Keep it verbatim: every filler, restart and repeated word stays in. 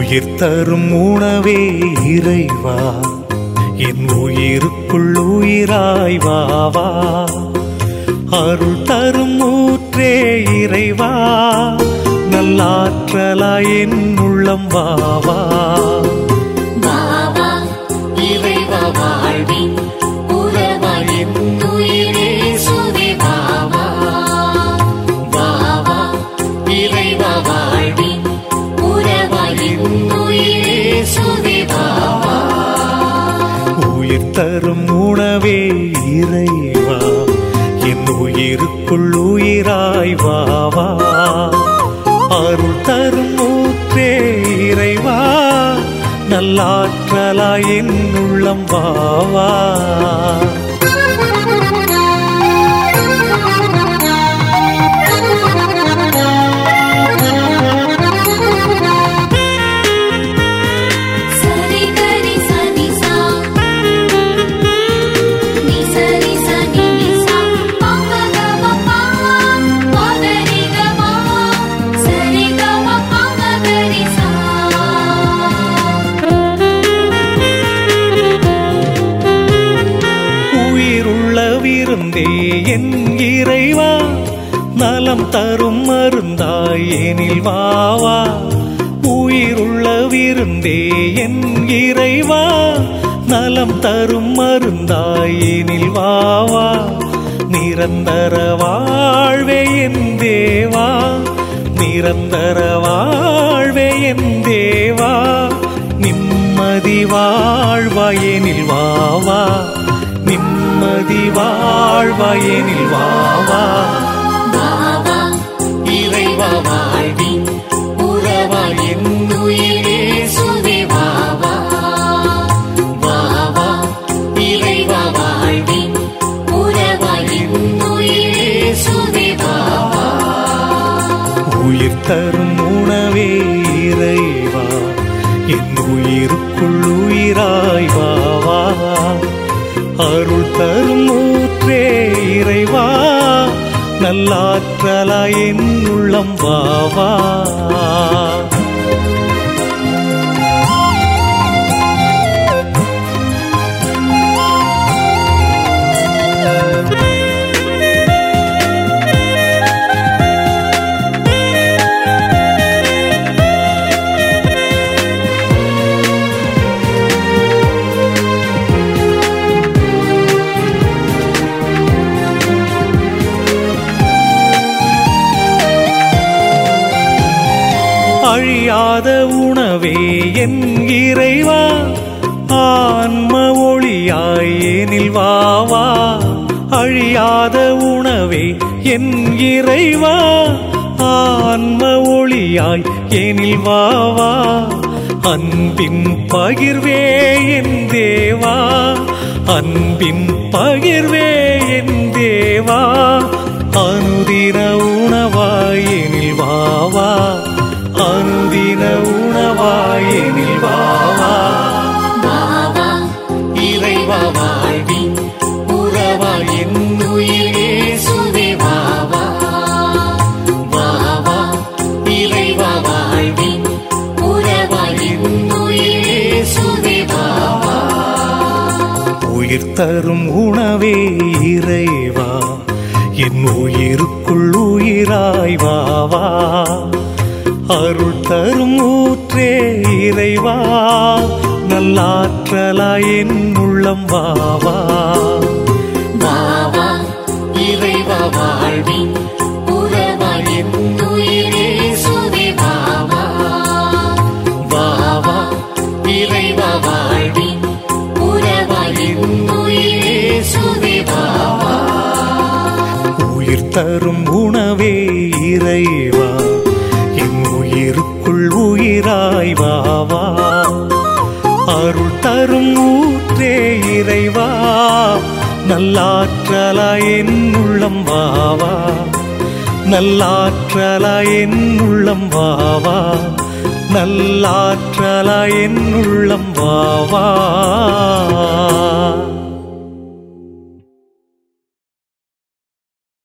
உயிர் தரும் உணவே இறைவா, என் உயிருக்குள் உயிராய் வாவா. அருள் தரும் ஊற்றே இறைவா, நல்லாற்றலாய் என் உள்ளம் வாவா. வாவா இறைவா வாழ்வின் உறவாய் என் உயிரே சுவே வாவா. வாவா இறைவா வாழ்வின் உறவாய் என் உயிரே சுவே வாவா. உயிர் தரும் உணவே இறைவா, என் உயிருக்குள் உயிராய் வாவா. அருள் தரும் ஊற்றே இறைவா, நல்லாற்றலாய் என் உள்ளம் வாவா. என் இறைவா, நலம் தரும் மருந்தாய் எனில் வாவா. உயிருள்ள விருந்தே என் இறைவா, நலம் தரும் மருந்தாய் எனில் வாவா. நிரந்தர வாழ்வே என் தேவா, நிரந்தர வாழ்வே என் தேவா. நிம்மதி வாழ்வாய் எனில் வாவா, நிம்மதி வாழ்வாயெனில் வாவா. வாவா இறைவா வாழ்வின் உறவாய் என் உயிரே சுவே வாவா. வாவா இறைவா வாழ்வின் உறவாய் என் உயிரே சுவே வாவா. உயிர் தரும் உணவே இறைவா, என் உயிருக்குள் உயிராய் வாவா. அருள் தரும் ஊற்றே இறைவா, நல்லாற்றலாய் என் உள்ளம் வாவா. அழியாத உணவே என் இறைவா, ஆன்ம ஒளியாய் எனில் வாவா. அழியாத உணவே என் இறைவா, ஆன்ம ஒளியாய் எனில் வாவா. அன்பின் பகிர்வே என் தேவா, அன்பின் பகிர்வே என் தேவா. அனுதின உணவாய் எனில் வாவா, அனுதின உணவாயெனில் வாவா. வாவா இறைவா வாழ்வின் உறவாய் என் உயிரே சுவே வாவா. வாவா இறைவா வாழ்வின் உறவாய் என் உயிரே சுவே வாவா. உயிர் தரும் உணவே இறைவா, என் உயிருக்குள் உயிராய் வாவா. அருள் தரும் ஊற்றே இறைவா, நல்லாற்றலாய் என் உள்ளம் வாவா. வாவா இறைவா வாழ்வின் உறவாய் என் உயிரே சுவே வாவா. வாவா இறைவா வாழ்வின் உறவாய் என் உயிரே சுவே வாவா. உயிர் தரும் உணவே இறைவா, என் உயிருக்குள் உயிராய் வாவா. அருள் தரும் ஊற்றே இறைவா, நல்லாற்றலாய் என் உள்ளம் வாவா. நல்லாற்றலாய் என் உள்ளம் வாவா, நல்லாற்றலாய் என் உள்ளம் வாவா.